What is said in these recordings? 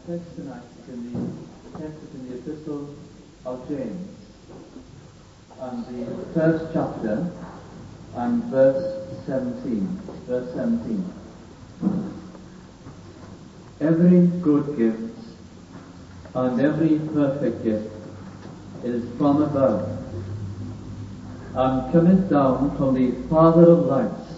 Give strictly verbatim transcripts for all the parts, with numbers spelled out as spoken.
text tonight is in the, the text is in the Epistle of James, and the first chapter, and verse seventeen. Verse seventeen. Every good gift and every perfect gift is from above, and cometh down from the Father of lights,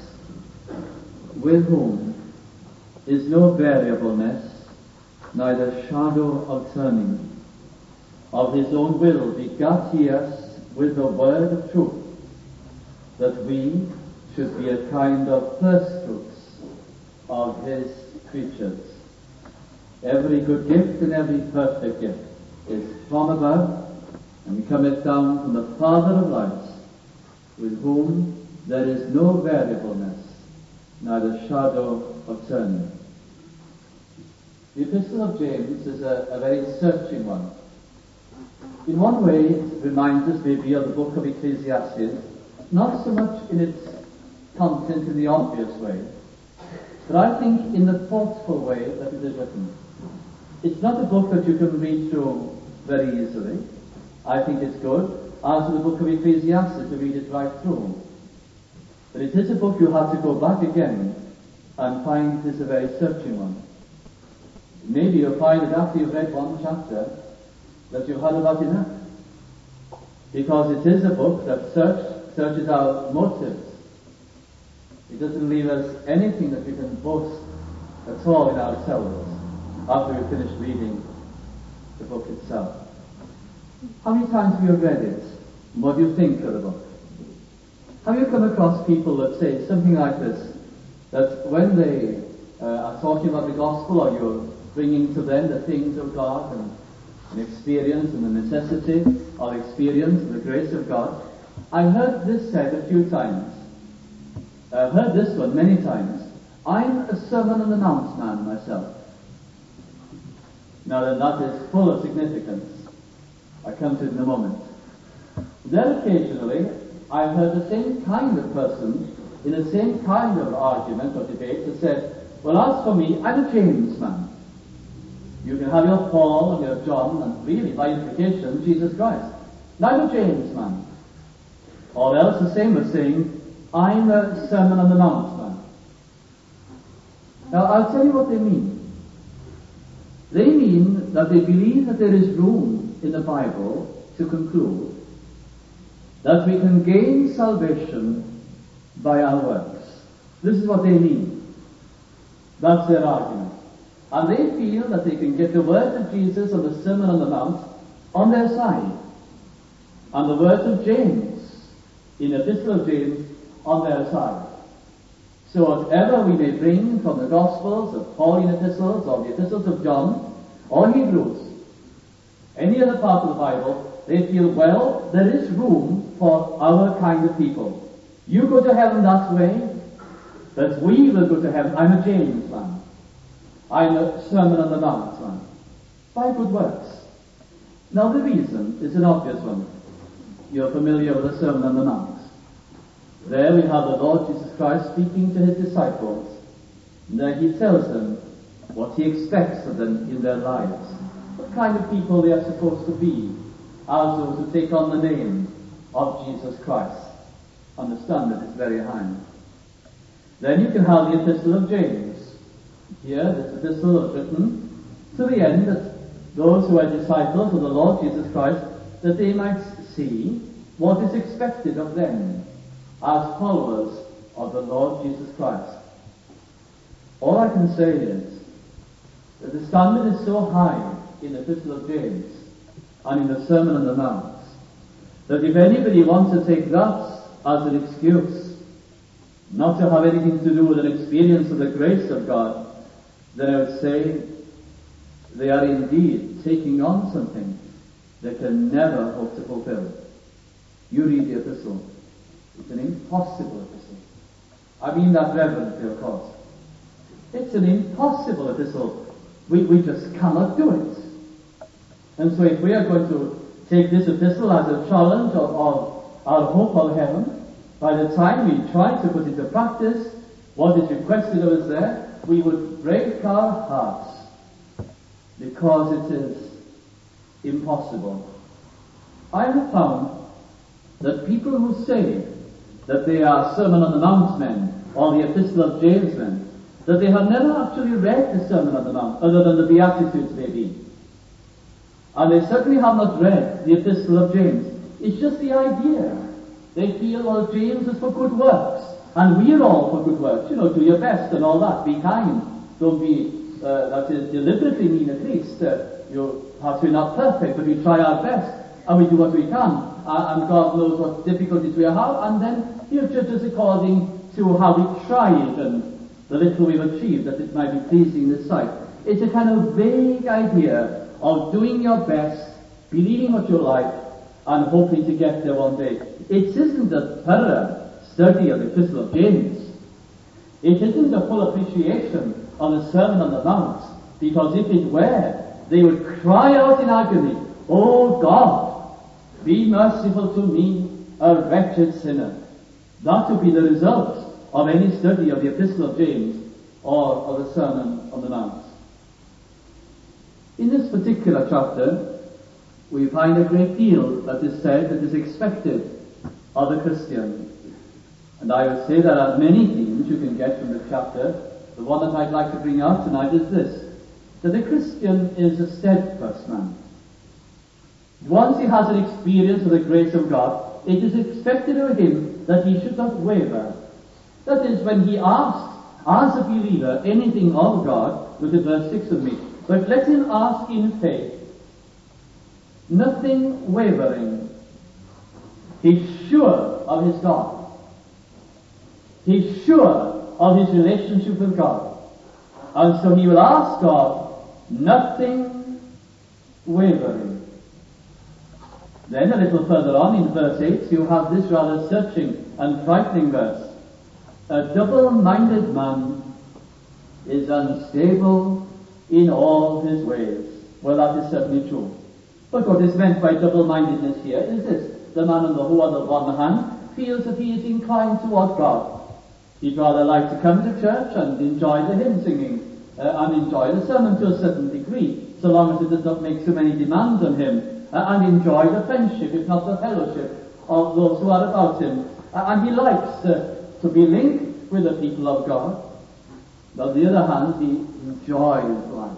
with whom is no variableness, neither shadow of turning. Of his own will begat he us with the word of truth, that we should be a kind of firstfruits of his creatures. Every good gift and every perfect gift is from above, and cometh down from the Father of lights, with whom there is no variableness, neither shadow of turning. The Epistle of James is a, a very searching one. In one way, it reminds us maybe of the book of Ecclesiastes, not so much in its content in the obvious way, but I think in the thoughtful way that it is written. It's not a book that you can read through very easily. I think it's good, as in the book of Ecclesiastes, to read it right through. But it is a book you have to go back again and find it is a very searching one. Maybe you'll find that after you've read one chapter that you've had about enough. Because it is a book that search, searches our motives. It doesn't leave us anything that we can boast at all in ourselves after we've finished reading the book itself. How many times have you read it? What do you think of the book? Have you come across people that say something like this, that when they uh, are talking about the gospel, or you're bringing to them the things of God and an experience and the necessity of experience and the grace of God, I've heard this said a few times. I've heard this one many times. I'm a Sermon on the Mount man myself. Now then, that is full of significance. I come to it in a moment. Then occasionally, I've heard the same kind of person in the same kind of argument or debate that said, well, as for me, I'm a James man. You can have your Paul and your John, and really, by implication, Jesus Christ. And I'm a James man. Or else the same as saying, I'm a Sermon on the Mount man. Now, I'll tell you what they mean. They mean that they believe that there is room in the Bible to conclude that we can gain salvation by our works. This is what they mean. That's their argument. And they feel that they can get the words of Jesus and the Sermon on the Mount on their side, and the words of James in the Epistle of James on their side. So whatever we may bring from the Gospels, the Pauline epistles, or the epistles of John, or Hebrews, any other part of the Bible, they feel, well, there is room for our kind of people. You go to heaven that way, but we will go to heaven. I'm a James man. I'm a Sermon on the Mount man. By good works. Now the reason is an obvious one. You're familiar with the Sermon on the Mount. There we have the Lord Jesus Christ speaking to his disciples. And there he tells them what he expects of them in their lives. What kind of people they are supposed to be as those who take on the name of Jesus Christ. Understand that it's very high. Then you can have the Epistle of James. Here, this epistle is written to the end that those who are disciples of the Lord Jesus Christ, that they might see what is expected of them as followers of the Lord Jesus Christ. All I can say is that the standard is so high in the Epistle of James and in the Sermon on the Mount that if anybody wants to take that as an excuse not to have anything to do with an experience of the grace of God, then I would say they are indeed taking on something they can never hope to fulfill. You read the epistle. It's an impossible epistle. I mean that reverently, of course. It's an impossible epistle. We, we just cannot do it. And so if we are going to take this epistle as a challenge of, of our hope of heaven, by the time we try to put into practice what is requested of us there, we would break our hearts. because it is impossible. I have found that people who say that they are Sermon on the Mount men or the Epistle of James men, that they have never actually read the Sermon on the Mount, other than the Beatitudes maybe. And they certainly have not read the Epistle of James. It's just the idea. They feel, well, James is for good works, and we're all for good works. You know, do your best and all that. Be kind. Don't be, uh, that is, deliberately mean at least. Uh, you perhaps we're not perfect, but we try our best, and we do what we can. Uh, and God knows what difficulties we have, and then He'll judge us according to how we tried and the little we've achieved, that it might be pleasing in His sight. It's a kind of vague idea of doing your best, believing what you like, and hoping to get there one day. It isn't a thorough study of the Epistle of James. It isn't a full appreciation of the Sermon on the Mount, because if it were, they would cry out in agony, "Oh God, be merciful to me, a wretched sinner." That would be the result of any study of the Epistle of James or of the Sermon on the Mount. In this particular chapter, we find a great deal that is said that is expected of the Christian. And I would say there are many things you can get from the chapter. The one that I'd like to bring out tonight is this, that the Christian is a steadfast man. Once he has an experience of the grace of God, it is expected of him that he should not waver. That is, when he asks, as a believer, anything of God, look at verse six of me, but let him ask in faith, nothing wavering. He's sure of his God. He's sure of his relationship with God. And so he will ask God, nothing wavering. Then a little further on in verse eight, you have this rather searching and frightening verse. A double-minded man is unstable in all his ways. Well, that is certainly true. But what is meant by double-mindedness here is this. The man on the who, on the one hand, feels that he is inclined toward God. He'd rather like to come to church and enjoy the hymn singing uh, and enjoy the sermon to a certain degree, so long as it does not make so many demands on him, uh, and enjoy the friendship, if not the fellowship, of those who are about him. Uh, and he likes uh, to be linked with the people of God. But on the other hand, he enjoys life.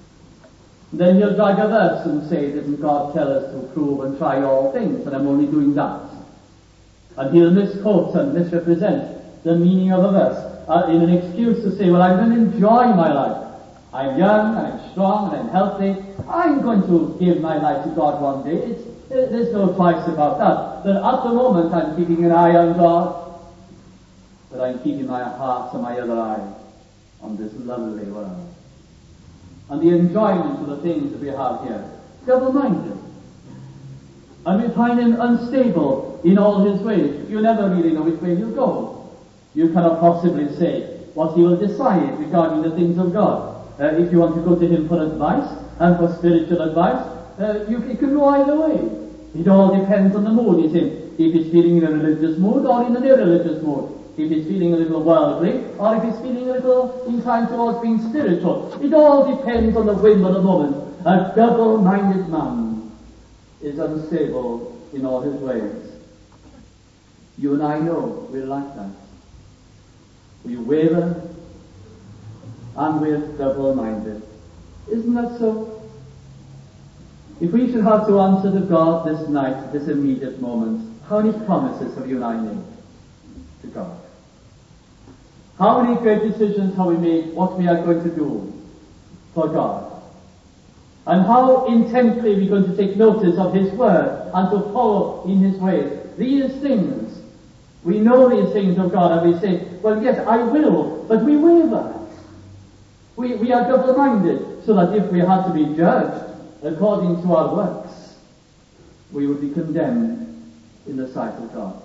Then he'll drag a verse and say, didn't God tell us to prove and try all things, and I'm only doing that? And he'll misquote and misrepresent the meaning of a verse uh, in an excuse to say, well, I'm going to enjoy my life. I'm young, and I'm strong, and I'm healthy. I'm going to give my life to God one day. It's, there's no twice about that. But at the moment, I'm keeping an eye on God, but I'm keeping my heart and my other eye on this lovely world. And the enjoyment of the things that we have here, double-minded. And we find him unstable in all his ways. You never really know which way he'll go. You cannot possibly say what he will decide regarding the things of God. Uh, if you want to go to him for advice, and for spiritual advice, uh, you, it can go either way. It all depends on the mood he's in. If he's feeling in a religious mood or in an irreligious mood. If he's feeling a little worldly, or if he's feeling a little inclined towards being spiritual. It all depends on the whim of the moment. A double-minded man is unstable in all his ways. You and I know we're like that. We waver, and we're double-minded. Isn't that so? If we should have to answer to God this night, this immediate moment, how many promises have you and I made to God? How many great decisions have we made what we are going to do for God? And how intently are we going to take notice of His Word and to follow in His ways? These things, we know these things of God, and we say, well, yes, I will, but we waver. We, we are double-minded, so that if we had to be judged according to our works, we would be condemned in the sight of God.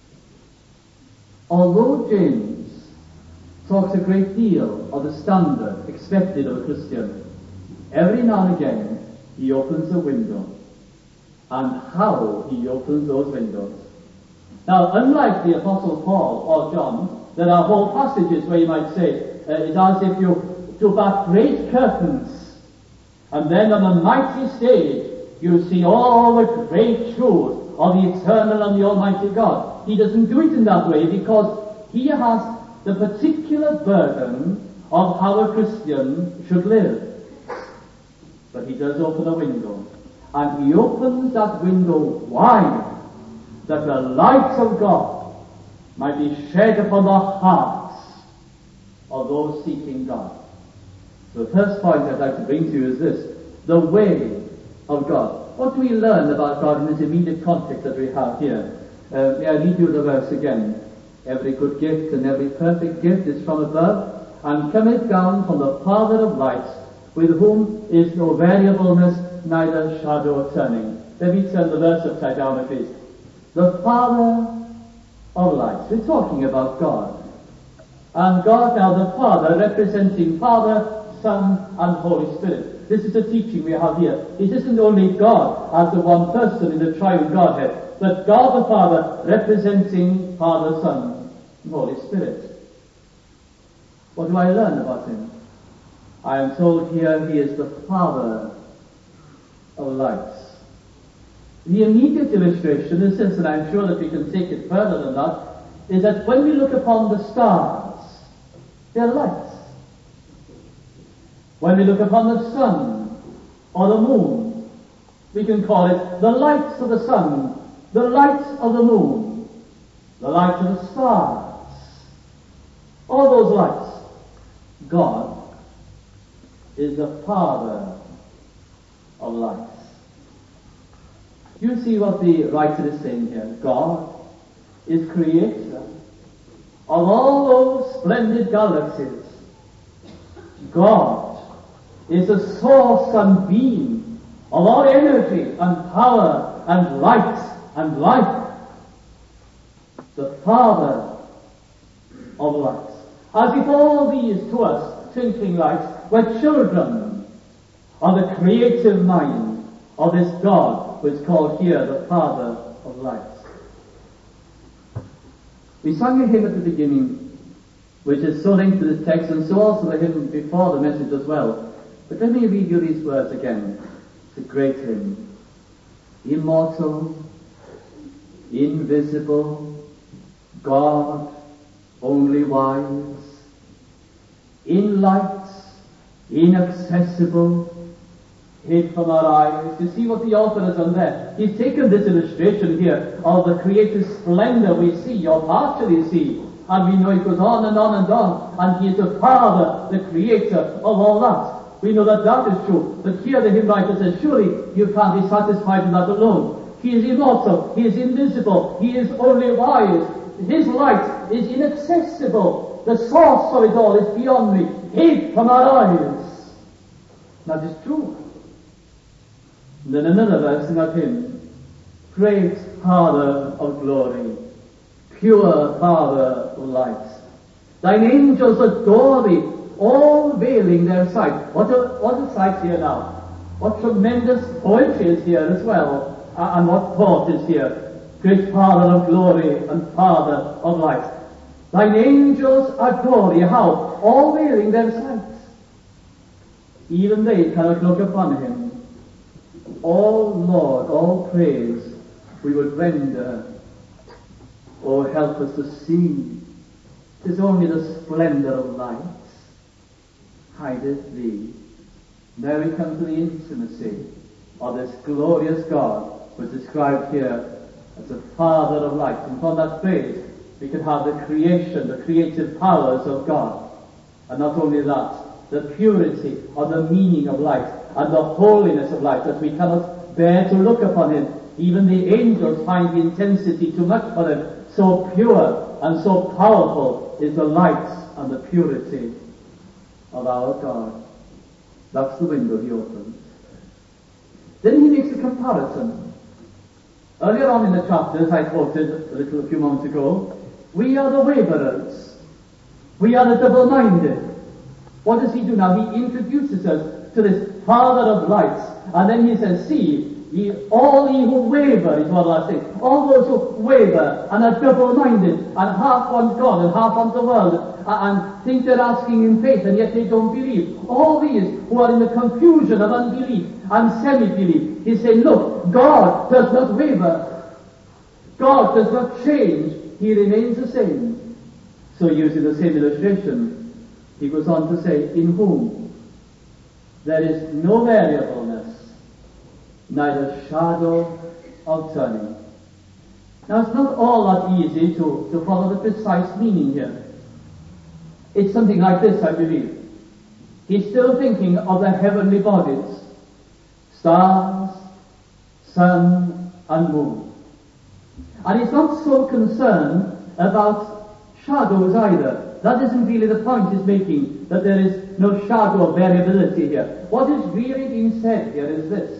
Although James talks a great deal of the standard expected of a Christian, every now and again he opens a window, and how he opens those windows. Now, unlike the Apostle Paul or John, there are whole passages where you might say uh, it's as if you took back great curtains And then on the mighty stage, you see all the great truths of the eternal and the almighty God. He doesn't do it in that way because he has the particular burden of how a Christian should live. But he does open a window, and he opens that window wide, that the light of God might be shed upon the hearts of those seeking God. The first point I'd like to bring to you is this: the way of God. What do we learn about God in this immediate context that we have here? Uh, may I read you the verse again? Every good gift and every perfect gift is from above, and cometh down from the Father of lights, with whom is no variableness, neither shadow of turning. Let me turn the verse upside down at least. The Father of lights. We're talking about God. And God now, the Father, representing Father, Son, and Holy Spirit. This is the teaching we have here. It isn't only God as the one person in the triune Godhead, but God the Father representing Father, Son, and Holy Spirit. What do I learn about him? I am told here he is the Father of lights. The immediate illustration is this, and I'm sure that we can take it further than that, is that when we look upon the stars, they're lights. When we look upon the sun or the moon, we can call it the lights of the sun, the lights of the moon, the light of the stars. All those lights. God is the Father of lights. You see what the writer is saying here. God is creator of all those splendid galaxies. God is the source and being of all energy and power and light and life. The Father of lights. As if all these to us twinkling lights were children of the creative mind of this God who is called here the Father of lights. We sang a hymn at the beginning which is so linked to this text, and so also the hymn before the message as well. But let me read you these words again. It's a great hymn. Immortal, invisible, God only wise, in light, inaccessible, hid from our eyes. You see what the author has done there? He's taken this illustration here of the creative splendor we see, or partially see, and we know it goes on and on and on, and he is the Father, the creator of all that. We know that that is true, but here the hymn writer says, surely you can't be satisfied with that alone. He is immortal, he is invisible, he is only wise, his light is inaccessible, the source of it all is beyond me, hid from our eyes. That is true. And then another verse in that hymn, great Father of glory, pure Father of lights, thine angels adore thee, all veiling their sight. What a, what a sight here now. What tremendous poetry is here as well, uh, and what thought is here. Great Father of glory and Father of light. Thine angels adore thee. How? All veiling their sight. Even they cannot look upon him. All Lord, all praise we would render. Oh, help us to see. 'Tis only the splendor of lights hideth thee. Now we come to the intimacy of this glorious God, who is described here as the Father of light. And from that phrase, we can have the creation, the creative powers of God. And not only that, the purity or the meaning of light and the holiness of light, that we cannot bear to look upon him. Even the angels find the intensity too much for them. So pure and so powerful is the light and the purity of our God. That's the window he opens. Then he makes a comparison. Earlier on in the chapters I quoted a little a few moments ago, we are the waverers. We are the double-minded. What does he do now? He introduces us to this Father of lights, and then he says, see, Ye, all ye who waver, is what I say. All those who waver and are double-minded and half want God and half want the world and, and think they're asking in faith and yet they don't believe. All these who are in the confusion of unbelief and semi-belief. He's saying, look, God does not waver. God does not change. He remains the same. So using the same illustration, he goes on to say, in whom there is no variableness, neither shadow of turning. Now it's not all that easy to, to follow the precise meaning here. It's something like this, I believe. He's still thinking of the heavenly bodies, stars, sun, and moon. And he's not so concerned about shadows either. That isn't really the point he's making, that there is no shadow of variability here. What is really being said here is this.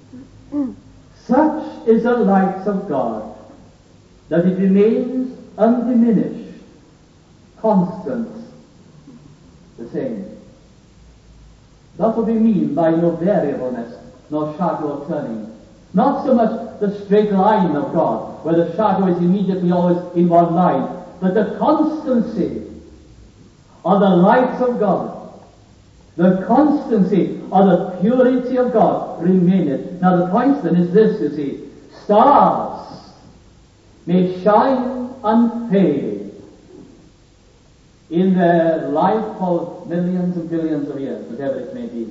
Such is the light of God, that it remains undiminished, constant, the same. That's what we mean by no variableness, no shadow of turning. Not so much the straight line of God, where the shadow is immediately always in one line, but the constancy of the light of God, the constancy of the purity of God remaineth. Now the point then is this, you see. Stars may shine and fade in their life of millions and billions of years, whatever it may be.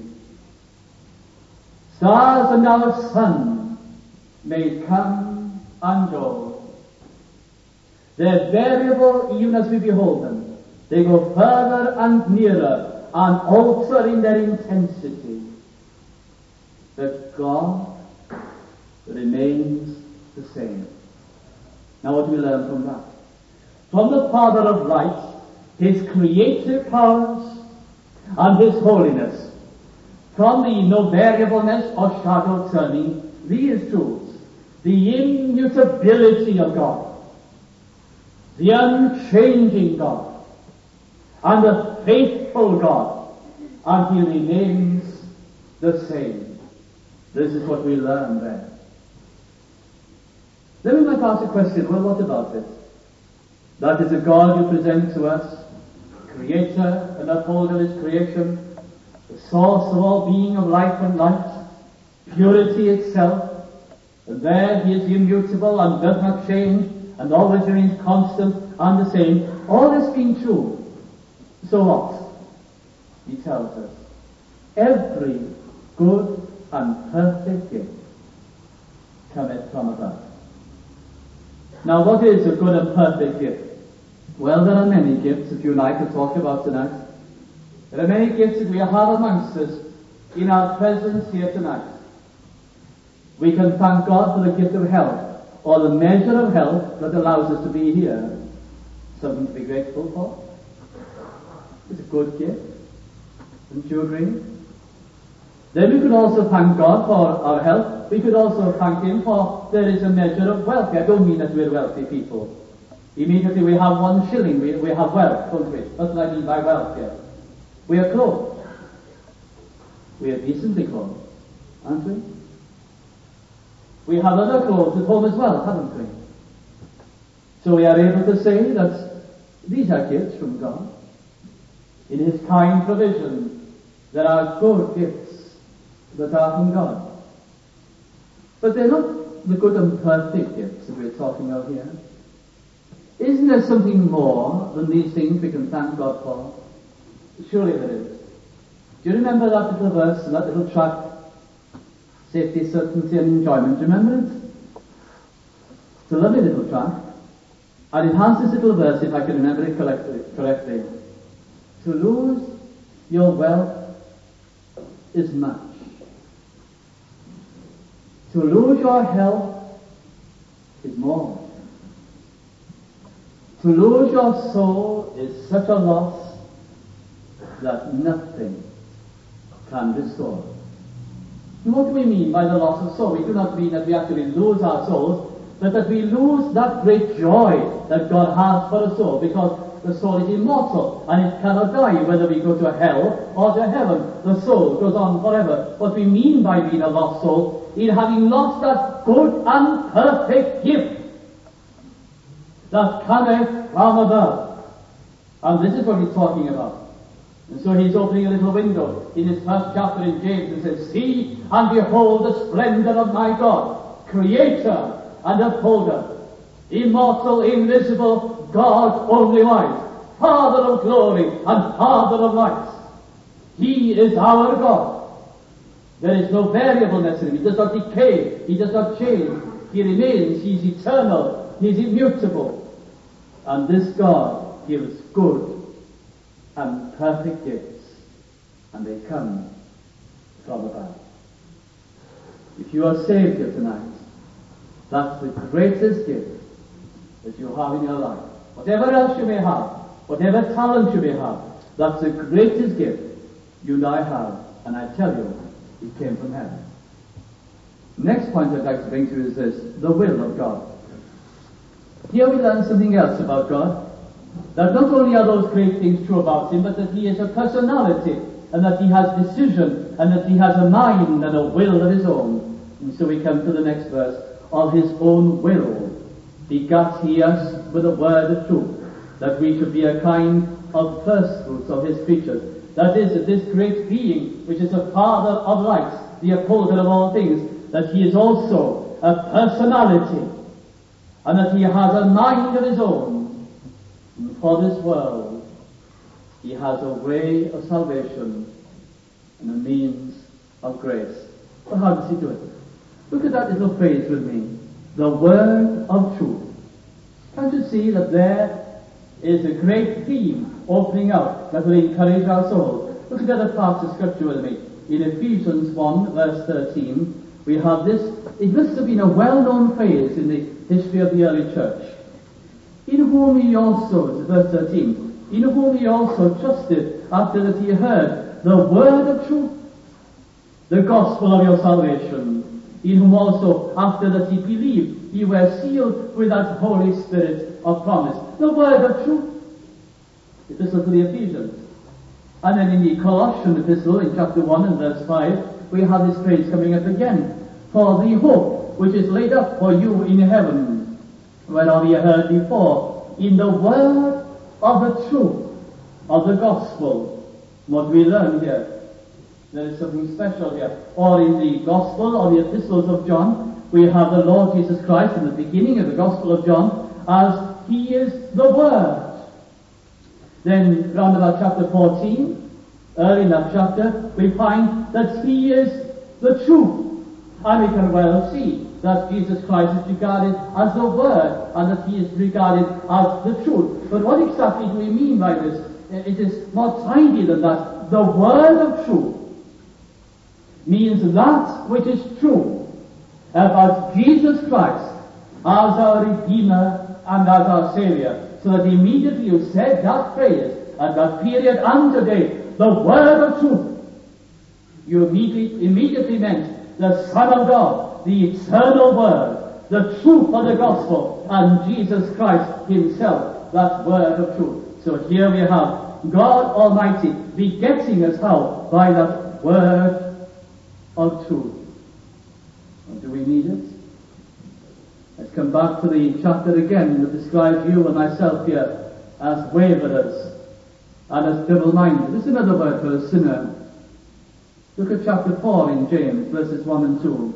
Stars and our sun may come and go. They're variable even as we behold them. They go further and nearer and alter in their intensity. But God remains the same. Now what do we learn from that? From the Father of light, His creative powers and His holiness. From the no variableness or shadow turning, these truths, the immutability of God, the unchanging God, and the faithful God, and He remains the same. This is what we learn there. Then we might ask the question, well, what about it? That is a God you present to us, creator and upholder of His creation, the source of all being of life and light, purity itself, and there He is immutable and does not change, and always remains constant and the same. All this being true, so what? He tells us, every good and perfect gift cometh from above. Now what is a good and perfect gift? Well, there are many gifts that you and I could talk about tonight. There are many gifts that we have amongst us in our presence here tonight. We can thank God for the gift of health, or the measure of health that allows us to be here. Something to be grateful for. It's a good gift. Don't you agree? Then we could also thank God for our health. We could also thank Him for there is a measure of wealth. I don't mean that we're wealthy people. Immediately we have one shilling, we, we have wealth, don't we? That's what I mean by wealth here. We are clothed. We are decently clothed, aren't we? We have other clothes at home as well, haven't we? So we are able to say that these are gifts from God. In His kind provision, there are good gifts that are from God. But they're not the good and perfect gifts that we're talking of here. Isn't there something more than these things we can thank God for? Surely there is. Do you remember that little verse, that little track, safety, certainty, and enjoyment? Do you remember it? It's a lovely little track. And it has this little verse, if I can remember it correctly. correctly. To lose your wealth is much. To lose your health is more. To lose your soul is such a loss that nothing can restore. And what do we mean by the loss of soul? We do not mean that we actually lose our souls, but that we lose that great joy that God has for a soul, because the soul is immortal and it cannot die, whether we go to hell or to heaven. The soul goes on forever. What we mean by being a lost soul in having lost that good and perfect gift that cometh from above. And this is what he's talking about. And so he's opening a little window in his first chapter in James and says, "See and behold the splendor of my God, Creator and Upholder, immortal, invisible, God only wise, Father of glory and Father of lights. He is our God. There is no variableness in him. He does not decay. He does not change. He remains. He is eternal. He is immutable. And this God gives good and perfect gifts, and they come from above." If you are saved here tonight, that's the greatest gift that you have in your life. Whatever else you may have, whatever talent you may have, that's the greatest gift you and I have. And I tell you, it came from heaven. Next point I'd like to bring to you is this: the will of God. Here we learn something else about God. That not only are those great things true about him, but that he is a personality, and that he has decision, and that he has a mind and a will of his own. And so we come to the next verse. Of his own will begat he us with a word of truth, that we should be a kind of first fruits of his creatures. That is, that this great being, which is the Father of lights, the upholder of all things, that he is also a personality, and that he has a mind of his own. And for this world, he has a way of salvation and a means of grace. But how does he do it? Look at that little phrase with me. The word of truth. Can't you see that there is a great theme opening out that will encourage our souls? Look at the other parts of Scripture with me. In Ephesians one, verse thirteen, we have this. It must have been a well-known phrase in the history of the early church. In whom ye also, verse thirteen, in whom ye also trusted after that ye heard the word of truth, the gospel of your salvation, in whom also after that ye believed, ye were sealed with that Holy Spirit of promise. The word of truth. Epistle to the Ephesians. And then in the Colossian epistle, in chapter one and verse five, we have this phrase coming up again. For the hope which is laid up for you in heaven, whereof ye heard before, in the word of the truth of the gospel. What we learn here, there is something special here. Or in the gospel or the epistles of John, we have the Lord Jesus Christ in the beginning of the gospel of John as he is the word. Then round about chapter fourteen, early in that chapter, we find that he is the truth. And we can well see that Jesus Christ is regarded as the Word, and that he is regarded as the truth. But what exactly do we mean by this? It is more tidy than that. The Word of truth means that which is true about Jesus Christ as our Redeemer and as our Savior. So that immediately you said that phrase at that period and today, the Word of truth, you immediately, immediately meant the Son of God, the eternal Word, the truth of the gospel, and Jesus Christ himself, that Word of truth. So here we have God Almighty begetting us how? By that Word of truth. And do we need it? Let's come back to the chapter again that describes you and myself here as waverers and as double-minded. This is another word for a sinner. Look at chapter four in James, verses one and two.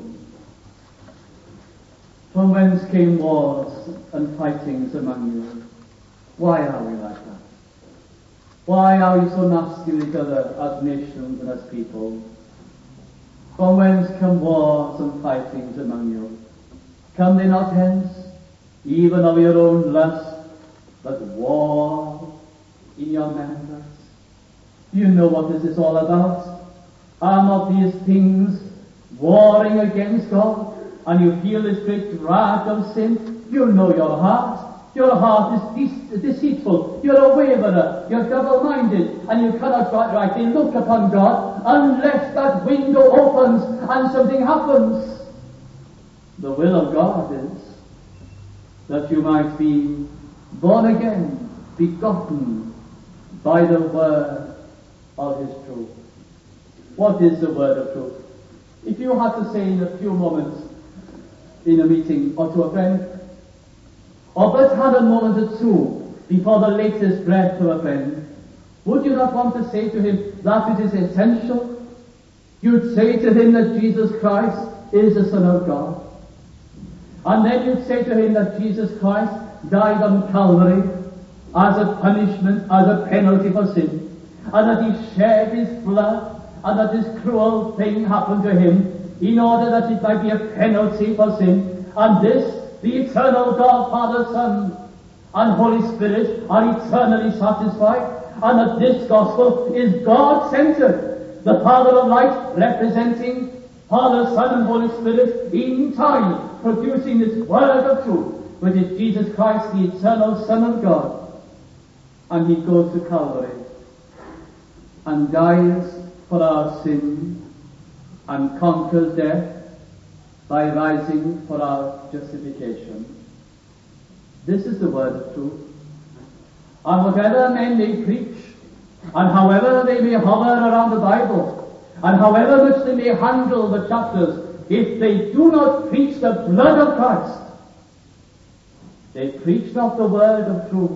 From whence came wars and fightings among you? Why are we like that? Why are we so nasty with each other as nations and as people? From whence come wars and fightings among you? Come they not hence, even of your own lust, but war in your members? You know what this is all about. Are not these things warring against God? And you feel this great wrath of sin? You know your heart. Your heart is de- deceitful. You're a waverer. You're double-minded. And you cannot rightly look upon God unless that window opens and something happens. The will of God is that you might be born again, begotten by the word of his truth. What is the word of truth? If you had to say in a few moments in a meeting or to a friend, or but had a moment or two before the latest breath to a friend, would you not want to say to him that it is essential? You'd say to him that Jesus Christ is the Son of God. And then you'd say to him that Jesus Christ died on Calvary as a punishment, as a penalty for sin, and that he shed his blood, and that this cruel thing happened to him in order that it might be a penalty for sin. And this, the eternal God, Father, Son, and Holy Spirit are eternally satisfied, and that this gospel is God-centered. The Father of light representing Father, Son, and Holy Spirit in time, producing this word of truth, which is Jesus Christ, the eternal Son of God. And he goes to Calvary and dies for our sin and conquers death by rising for our justification. This is the word of truth. And whatever men may preach, and however they may hover around the Bible, and however much they may handle the chapters, if they do not preach the blood of Christ, they preach not the word of truth.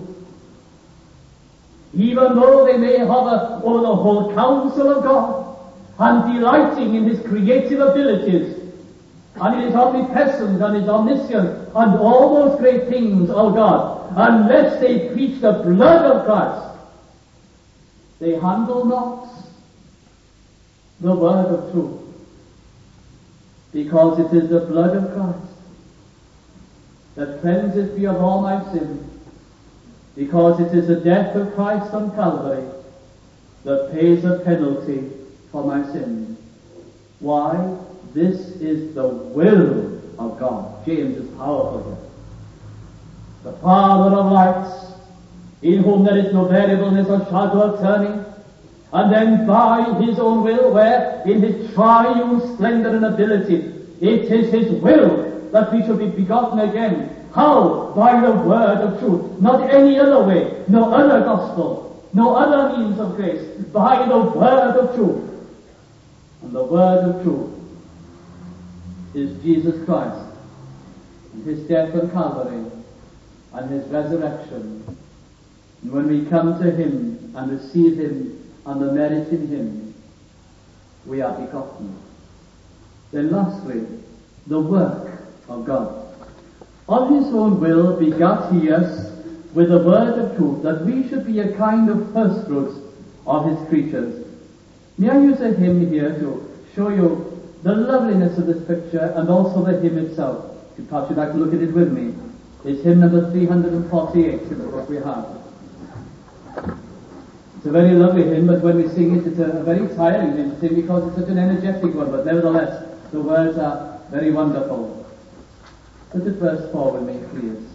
Even though they may hover over the whole counsel of God, and delighting in his creative abilities, and in his omnipresence, and his omniscience, and all those great things of God, unless they preach the blood of Christ, they handle not the word of truth, because it is the blood of Christ that cleanses me of all my sin, because it is the death of Christ on Calvary that pays a penalty for my sin. Why? This is the will of God. James is powerful here. The Father of lights, in whom there is no variableness or shadow of turning, and then by his own will, where in his triune splendor and ability, it is his will that we should be begotten again. How? By the word of truth. Not any other way, no other gospel, no other means of grace. By the word of truth. And the word of truth is Jesus Christ, and his death on Calvary, and his resurrection. And when we come to him and receive him and the merit in him, we are begotten. Then lastly, the work of God. Of his own will begat he us with the word of truth, that we should be a kind of first fruits of his creatures. May I use a hymn here to show you the loveliness of this picture and also the hymn itself. If you perhaps you'd like to look at it with me. It's hymn number three hundred forty-eight in the book we have. It's a very lovely hymn, but when we sing it, it's a, a very tiring hymn to sing because it's such an energetic one, but nevertheless, the words are very wonderful. Look at verse four with me, please.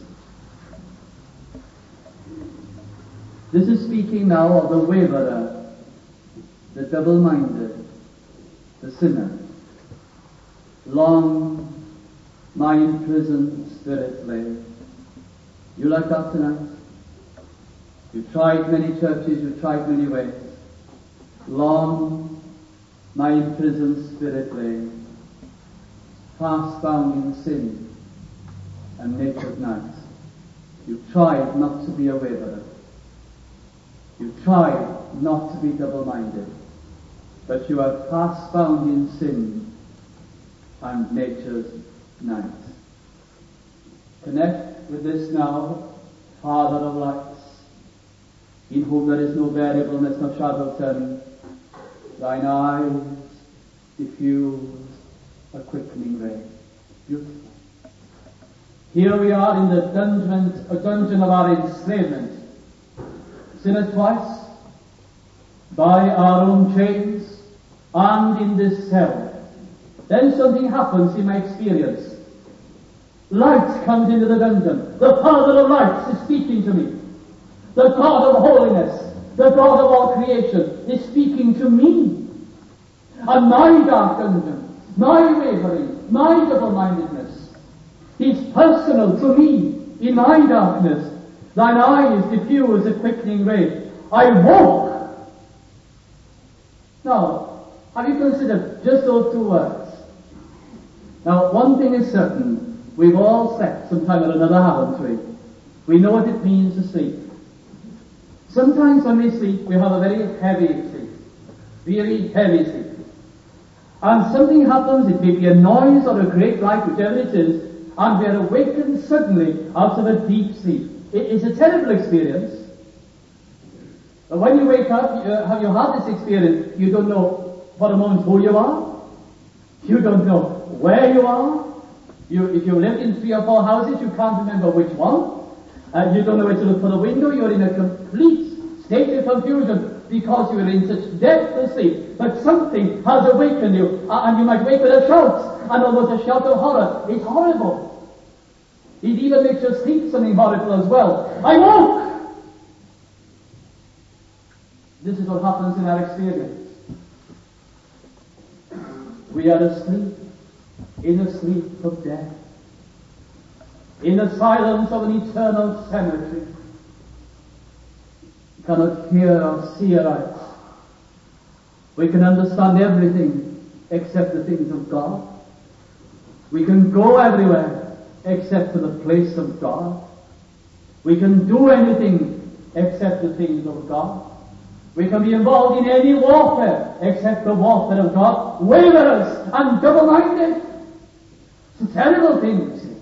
This is speaking now of the waverer, the double-minded, the sinner. Long my imprisoned spirit lay. You like that tonight? You tried many churches, you tried many ways. Long my imprisoned spirit lay, fast bound in sin and nature's night. You tried not to be a waverer. You tried not to be double-minded. But you are fast bound in sin and nature's night. Connect with this now, Father of lights, in whom there is no variableness, no shadow of turning. Thine eyes diffuse a quickening ray. Beautiful. Here we are in the dungeon, a dungeon of our enslavement. Sinners twice, by our own chains, and in this cell. Then something happens in my experience. Light comes into the dungeon. The Father of lights is speaking to me. The God of holiness, the God of all creation, is speaking to me. And my dark dungeon, my wavering, my double-mindedness, is personal to me in my darkness. Thine eyes diffuse a quickening ray. I woke. Now, have you considered just those two words? Now, one thing is certain. We've all slept sometime or another, haven't we? We know what it means to sleep. Sometimes when we sleep, we have a very heavy sleep. Very heavy sleep. And something happens, it may be a noise or a great light, whichever it is, and we are awakened suddenly out of a deep sleep. It is a terrible experience. But when you wake up, uh, have you had this experience? You don't know for a moment who you are. You don't know where you are. You, if you live in three or four houses, you can't remember which one. Uh, you don't know where to look for the window. You're in a complete state of confusion because you are in such depth of sleep. But something has awakened you, uh, and you might wake with a shout, and almost a shout of horror. It's horrible. It even makes you think something horrible as well. I woke! This is what happens in our experience. We are asleep, in a sleep of death, in the silence of an eternal cemetery. We cannot hear or see aright. We can understand everything except the things of God. We can go everywhere except to the place of God. We can do anything except the things of God. We can be involved in any warfare except the warfare of God. Waverers and double-minded. It's a terrible thing, you see.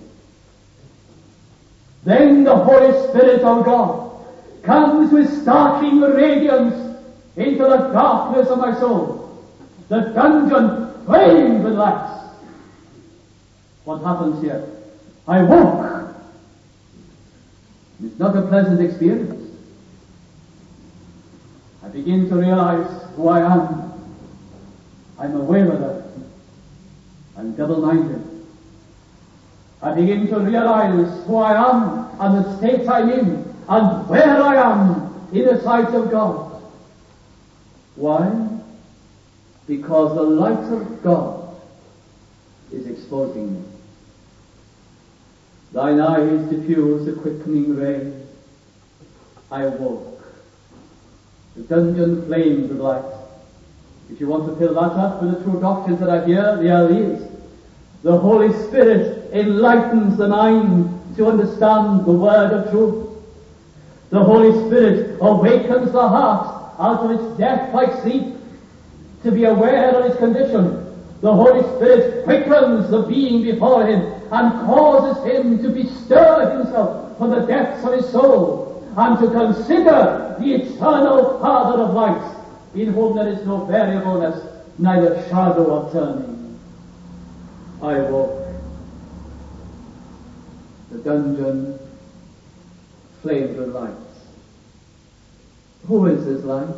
Then the Holy Spirit of God comes with startling radiance into the darkness of my soul. The dungeon flames with lights. What happens here? I woke. It's not a pleasant experience. I begin to realize who I am. I'm a waverer. I'm double-minded. I begin to realize who I am and the state I'm in and where I am in the sight of God. Why? Because the light of God is exposing me. Thine eyes diffuse the quickening ray. I woke. The dungeon flames with light. If you want to fill that up with the true doctrines that are here, they are these. The Holy Spirit enlightens the mind to understand the word of truth. The Holy Spirit awakens the heart out of its death-like sleep to be aware of its condition. The Holy Spirit quickens the being before him and causes him to bestir himself from the depths of his soul and to consider the eternal Father of lights, in whom there is no variableness, neither shadow of turning. I woke. The dungeon flamed with lights. Who is this light?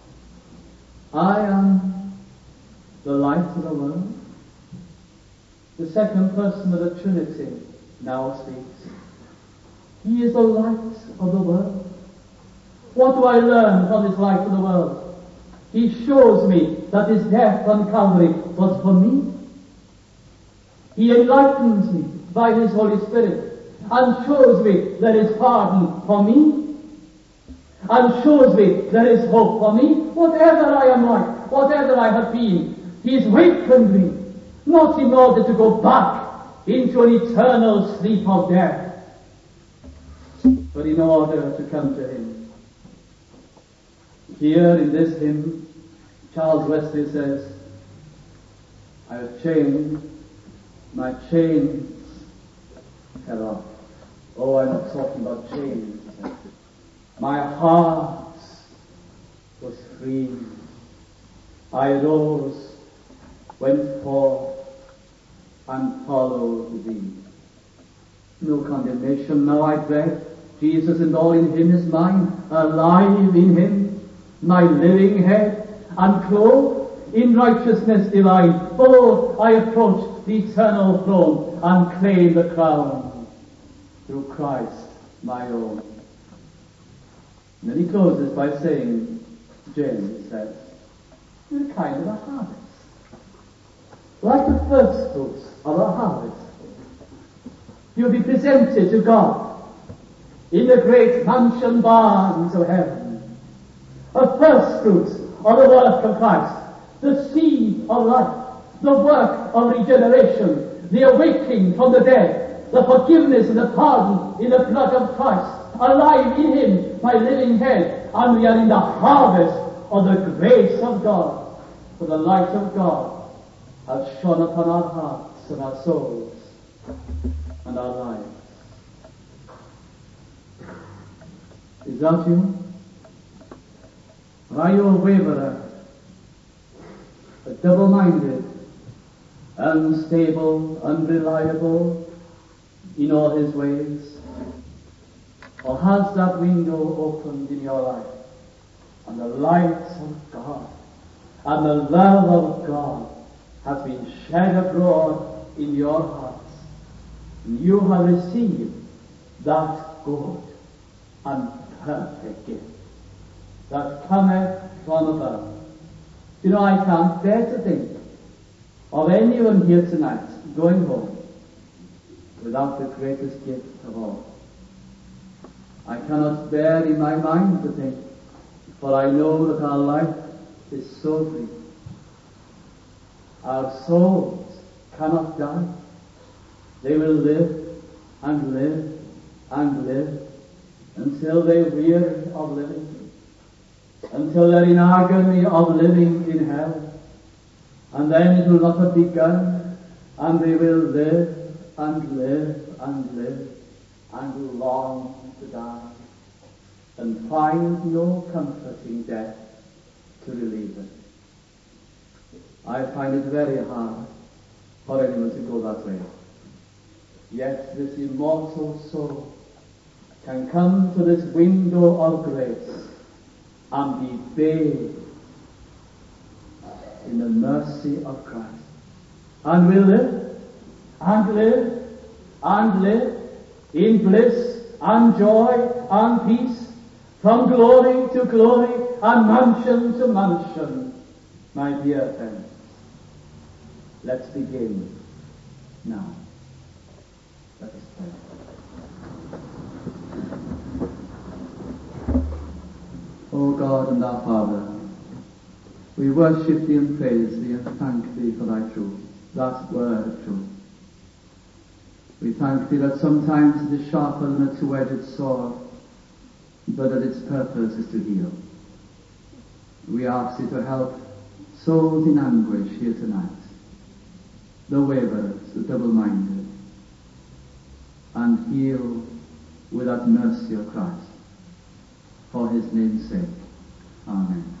I am the light of the world. The second person of the Trinity now speaks. He is the light of the world. What do I learn from this light of the world? He shows me that his death on Calvary was for me. He enlightens me by his Holy Spirit and shows me there is pardon for me and shows me there is hope for me. Whatever I am like, whatever I have been, he's wakened me, not in order to go back into an eternal sleep of death, but in order to come to him. Here in this hymn, Charles Wesley says, I have chained, my chains fell off. Oh, I'm not talking about chains. My heart was free. I rose, went forth, and followed thee. No condemnation now I dread. Jesus and all in him is mine, alive in him, my living head, and clothed in righteousness divine. Oh, I approach the eternal throne and claim the crown through Christ my own. And then he closes by saying, James says, you're a kind of a harvest. Like the first fruits of a harvest. You'll be presented to God in the great mansion barns of heaven. A first fruits of the work of Christ, the seed of life, the work of regeneration, the awakening from the dead, the forgiveness and the pardon in the blood of Christ, alive in Him, my living head, and we are in the harvest of the grace of God, for the light of God has shone upon our hearts and our souls and our lives. Is that you? Or are you a waverer, a double-minded, unstable, unreliable in all his ways? Or has that window opened in your life, and the light of God and the love of God has been shed abroad in your hearts, and you have received that good and perfect gift that cometh from above? You know, I can't bear to think of anyone here tonight going home without the greatest gift of all. I cannot bear in my mind to think, for I know that our life is so free. Our souls cannot die. They will live and live and live until they weary of living, until they're in agony of living in hell. And then it will not have begun, and they will live and live and live and long to die, and find no comforting death to relieve it. I find it very hard for anyone to go that way. Yet this immortal soul can come to this window of grace and be bathed in the mercy of Christ, and will live and live and live in bliss and joy and peace, from glory to glory and mansion to mansion. My dear friends, let's begin now. Let us pray. O God and our Father, we worship Thee and praise Thee and thank Thee for Thy truth, that word of truth. We thank Thee that sometimes it is sharper than a two-edged sword, but that its purpose is to heal. We ask Thee to help souls in anguish here tonight, the waverers, the double-minded, and heal with that mercy of Christ. For His name's sake. Amen.